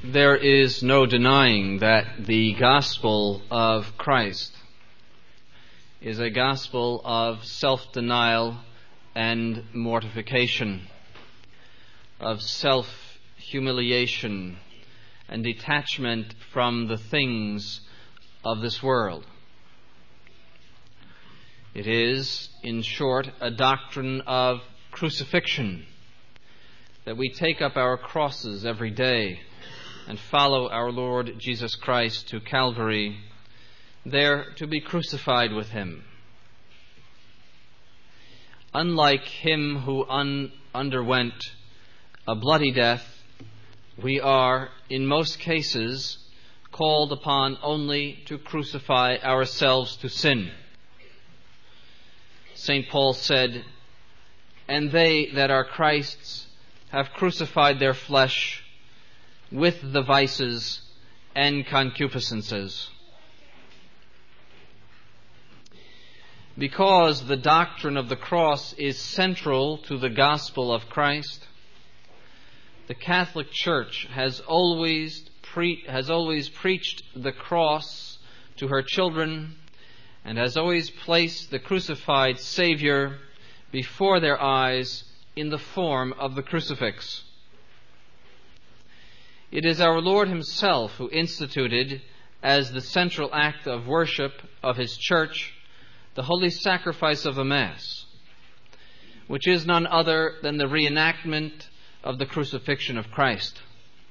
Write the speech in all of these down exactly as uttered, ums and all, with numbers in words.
There is no denying that the gospel of Christ is a gospel of self-denial and mortification, of self-humiliation and detachment from the things of this world. It is, in short, a doctrine of crucifixion, that we take up our crosses every day and follow our Lord Jesus Christ to Calvary, there to be crucified with Him. Unlike Him who un- underwent a bloody death, we are, in most cases, called upon only to crucify ourselves to sin. Saint Paul said, "And they that are Christ's have crucified their flesh with the vices and concupiscences." Because the doctrine of the cross is central to the gospel of Christ, the Catholic Church has always pre- has always preached the cross to her children and has always placed the crucified Savior before their eyes in the form of the crucifix. It is our Lord Himself who instituted, as the central act of worship of His Church, the holy sacrifice of the Mass, which is none other than the reenactment of the crucifixion of Christ.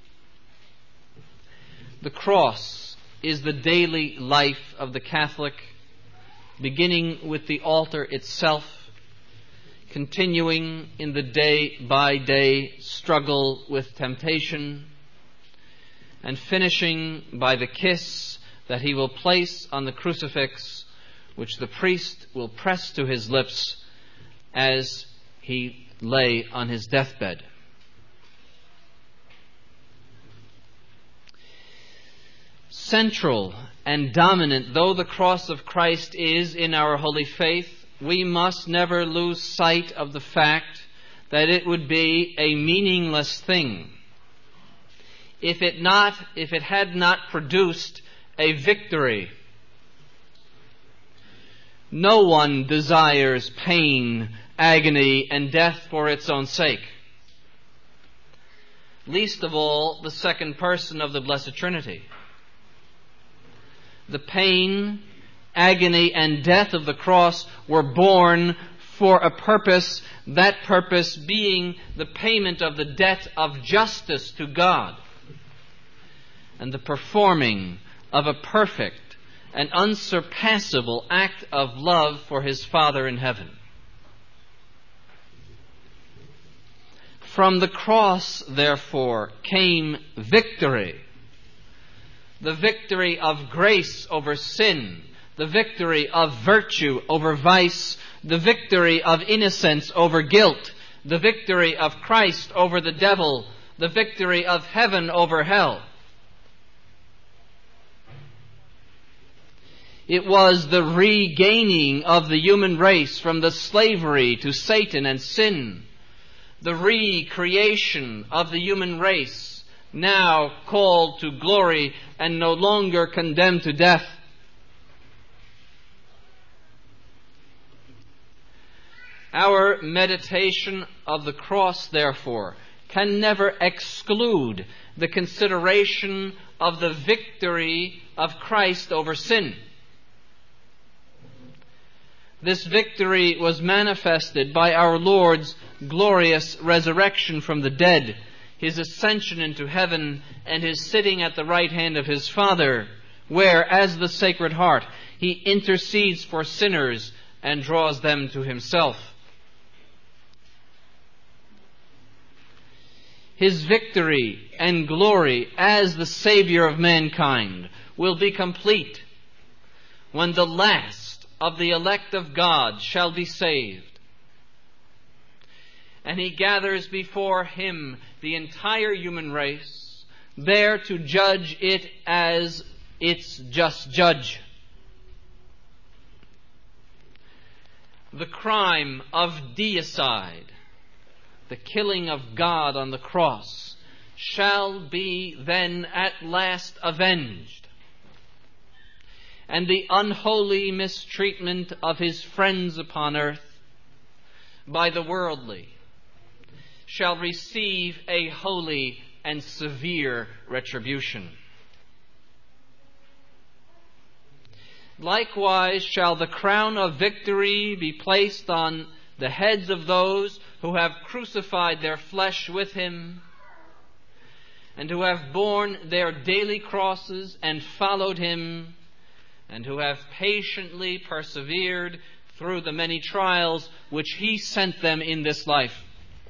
The cross is the daily life of the Catholic, beginning with the altar itself, continuing in the day-by-day struggle with temptation, and finishing by the kiss that He will place on the crucifix, which the priest will press to His lips as He lay on His deathbed. Central and dominant though the cross of Christ is in our holy faith, we must never lose sight of the fact that it would be a meaningless thing if it not, if it had not produced a victory. No one desires pain, agony, and death for its own sake. Least of all, the second person of the Blessed Trinity. The pain, agony, and death of the cross were born for a purpose, that purpose being the payment of the debt of justice to God and the performing of a perfect and unsurpassable act of love for His Father in heaven. From the cross, therefore, came victory. The victory of grace over sin, the victory of virtue over vice, the victory of innocence over guilt, the victory of Christ over the devil, the victory of heaven over hell. It was the regaining of the human race from the slavery to Satan and sin, the recreation of the human race, now called to glory and no longer condemned to death. Our meditation of the cross, therefore, can never exclude the consideration of the victory of Christ over sin. This victory was manifested by our Lord's glorious resurrection from the dead, His ascension into heaven, and His sitting at the right hand of His Father, where, as the Sacred Heart, He intercedes for sinners and draws them to Himself. His victory and glory as the Savior of mankind will be complete when the last of the elect of God shall be saved, and He gathers before Him the entire human race, there to judge it as its just judge. The crime of deicide, the killing of God on the cross, shall be then at last avenged, and the unholy mistreatment of his friends upon earth by the worldly shall receive a holy and severe retribution. Likewise shall the crown of victory be placed on the heads of those who have crucified their flesh with him, and who have borne their daily crosses and followed him, and who have patiently persevered through the many trials which he sent them in this life.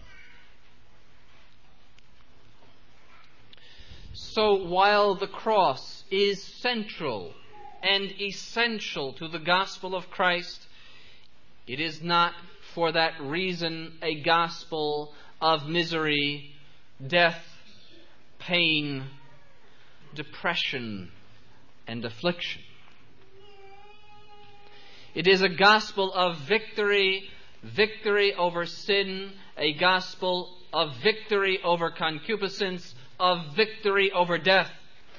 So while the cross is central and essential to the gospel of Christ, it is not for that reason a gospel of misery, death, pain, depression, and affliction. It is a gospel of victory, victory over sin, a gospel of victory over concupiscence, of victory over death.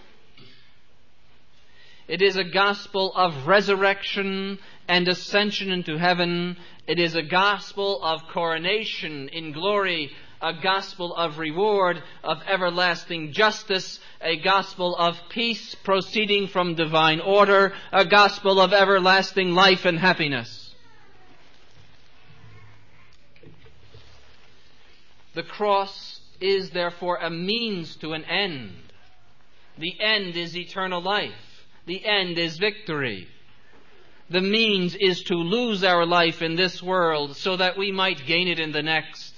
It is a gospel of resurrection and ascension into heaven. It is a gospel of coronation in glory, a gospel of reward, of everlasting justice, a gospel of peace proceeding from divine order, a gospel of everlasting life and happiness. The cross is therefore a means to an end. The end is eternal life. The end is victory. The means is to lose our life in this world so that we might gain it in the next.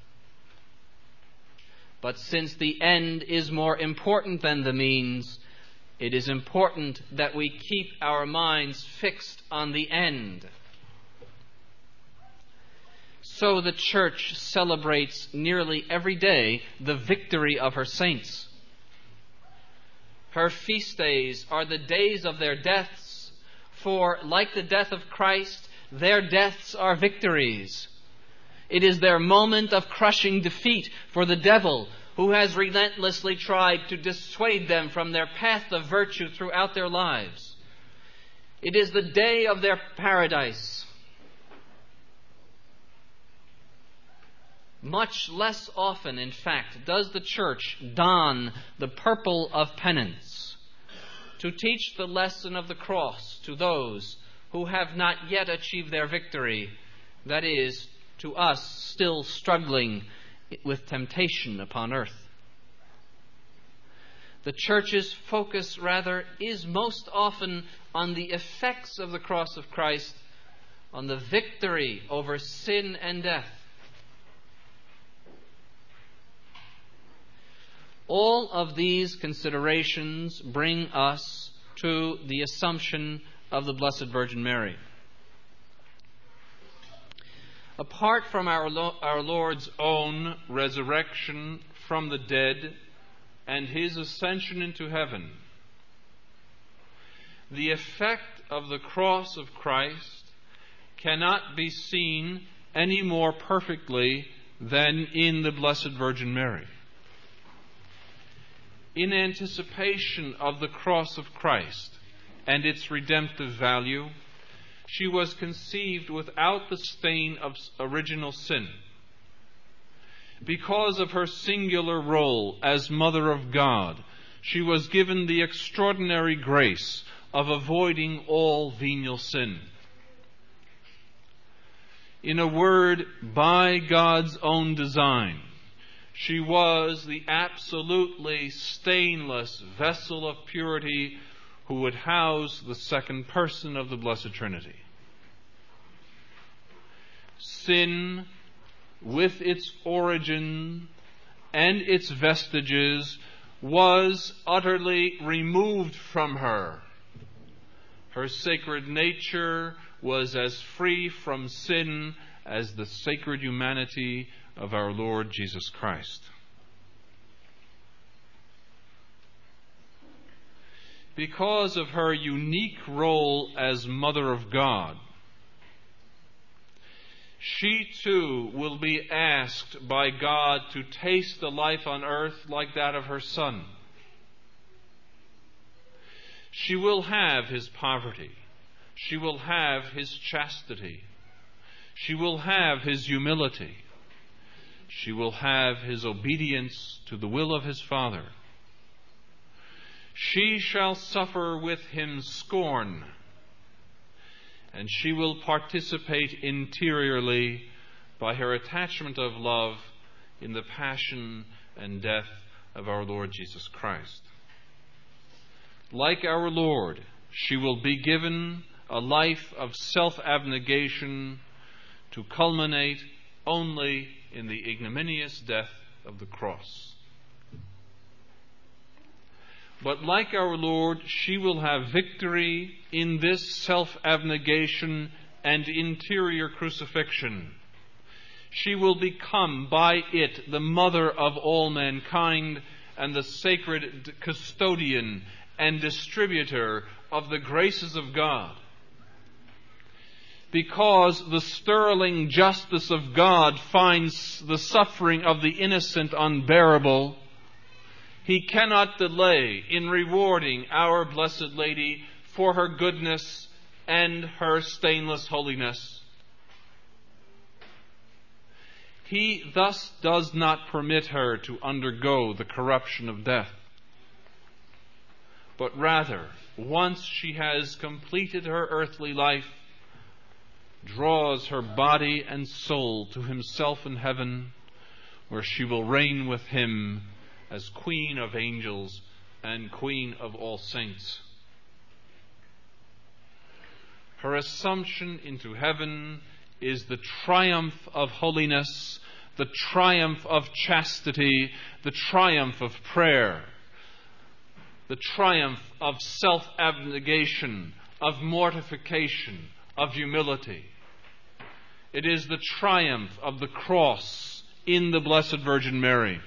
But since the end is more important than the means, it is important that we keep our minds fixed on the end. So the Church celebrates nearly every day the victory of her saints. Her feast days are the days of their deaths, for, like the death of Christ, their deaths are victories. It is their moment of crushing defeat for the devil, who has relentlessly tried to dissuade them from their path of virtue throughout their lives. It is the day of their paradise. Much less often, in fact, does the Church don the purple of penance to teach the lesson of the cross to those who have not yet achieved their victory, that is, to us still struggling with temptation upon earth. The Church's focus, rather, is most often on the effects of the cross of Christ, on the victory over sin and death. All of these considerations bring us to the Assumption of the Blessed Virgin Mary. Apart from our, Lo- our Lord's own resurrection from the dead and his ascension into heaven, the effect of the cross of Christ cannot be seen any more perfectly than in the Blessed Virgin Mary. In anticipation of the cross of Christ and its redemptive value, she was conceived without the stain of original sin. Because of her singular role as Mother of God, she was given the extraordinary grace of avoiding all venial sin. In a word, by God's own design, she was the absolutely stainless vessel of purity who would house the second person of the Blessed Trinity. Sin, with its origin and its vestiges, was utterly removed from her. Her sacred nature was as free from sin as the sacred humanity of our Lord Jesus Christ. Because of her unique role as Mother of God, she too will be asked by God to taste the life on earth like that of her Son. She will have His poverty. She will have His chastity. She will have His humility. She will have His obedience to the will of His Father. She shall suffer with Him scorn, and she will participate interiorly by her attachment of love in the passion and death of our Lord Jesus Christ. Like our Lord, she will be given a life of self-abnegation to culminate only in the ignominious death of the cross. But like our Lord, she will have victory in this self-abnegation and interior crucifixion. She will become by it the mother of all mankind and the sacred custodian and distributor of the graces of God. Because the sterling justice of God finds the suffering of the innocent unbearable, He cannot delay in rewarding our Blessed Lady for her goodness and her stainless holiness. He thus does not permit her to undergo the corruption of death, but rather, once she has completed her earthly life, draws her body and soul to Himself in heaven, where she will reign with Him as Queen of angels and Queen of all saints. Her assumption into heaven is the triumph of holiness, the triumph of chastity, the triumph of prayer, the triumph of self-abnegation, of mortification, of humility. It is the triumph of the cross in the Blessed Virgin Mary.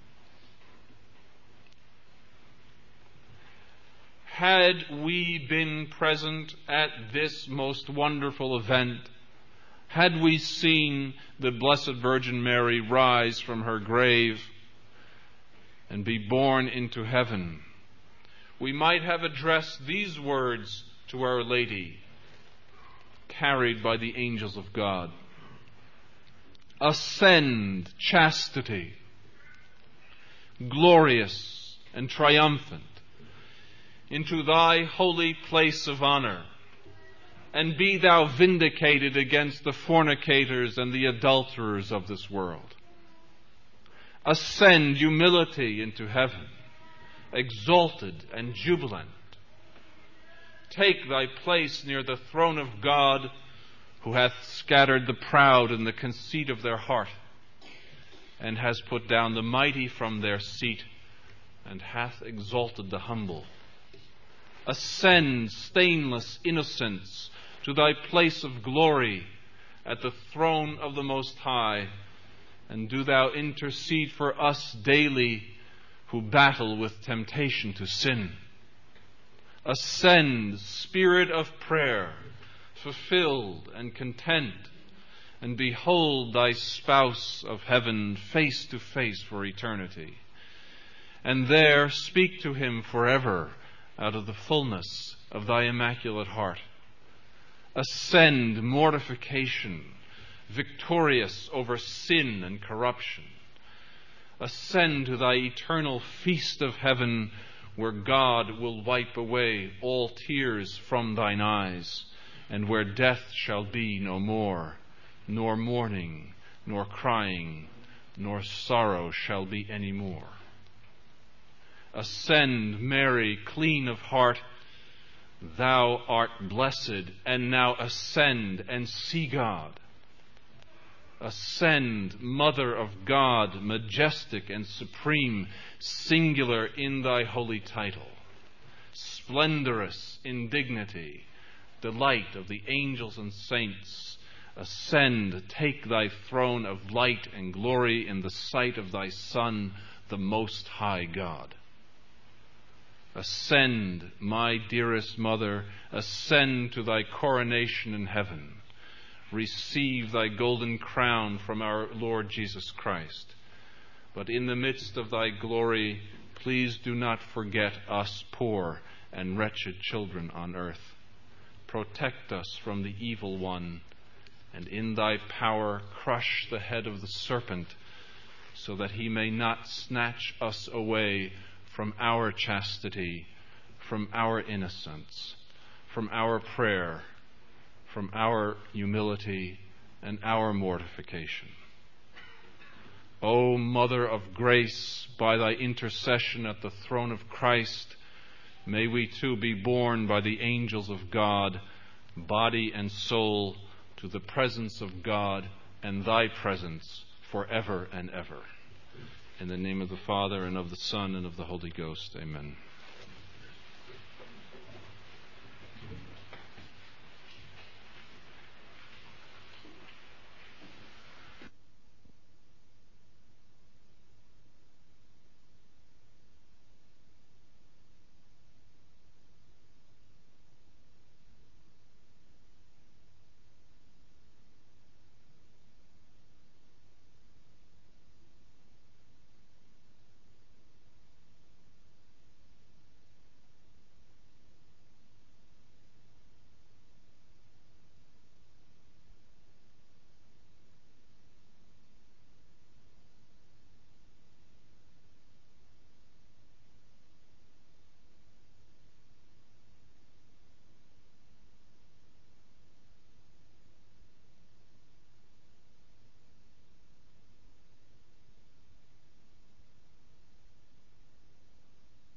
Had we been present at this most wonderful event, had we seen the Blessed Virgin Mary rise from her grave and be born into heaven, we might have addressed these words to Our Lady, carried by the angels of God. Ascend, chastity, glorious and triumphant, into thy holy place of honor, and be thou vindicated against the fornicators and the adulterers of this world. Ascend, humility, into heaven, exalted and jubilant. Take thy place near the throne of God, who hath scattered the proud in the conceit of their heart, and has put down the mighty from their seat, and hath exalted the humble. Ascend, stainless innocence, to thy place of glory at the throne of the Most High, and do thou intercede for us daily who battle with temptation to sin. Ascend, spirit of prayer, fulfilled and content, and behold thy spouse of heaven face to face for eternity. And there speak to him forever out of the fullness of thy immaculate heart. Ascend, mortification, victorious over sin and corruption. Ascend to thy eternal feast of heaven, where God will wipe away all tears from thine eyes, and where death shall be no more, nor mourning, nor crying, nor sorrow shall be any more. Ascend, Mary, clean of heart, thou art blessed, and now ascend and see God. Ascend, Mother of God, majestic and supreme, singular in thy holy title, splendorous in dignity, delight of the angels and saints. Ascend, take thy throne of light and glory in the sight of thy Son, the Most High God. Ascend, my dearest Mother, ascend to thy coronation in heaven, receive thy golden crown from our Lord Jesus Christ. But in the midst of thy glory, please do not forget us poor and wretched children on earth. Protect us from the evil one, and in thy power crush the head of the serpent, so that he may not snatch us away from our chastity, from our innocence, from our prayer, from our humility and our mortification. O Mother of Grace, by thy intercession at the throne of Christ, may we too be borne by the angels of God, body and soul, to the presence of God and thy presence forever and ever. In the name of the Father, and of the Son, and of the Holy Ghost. Amen.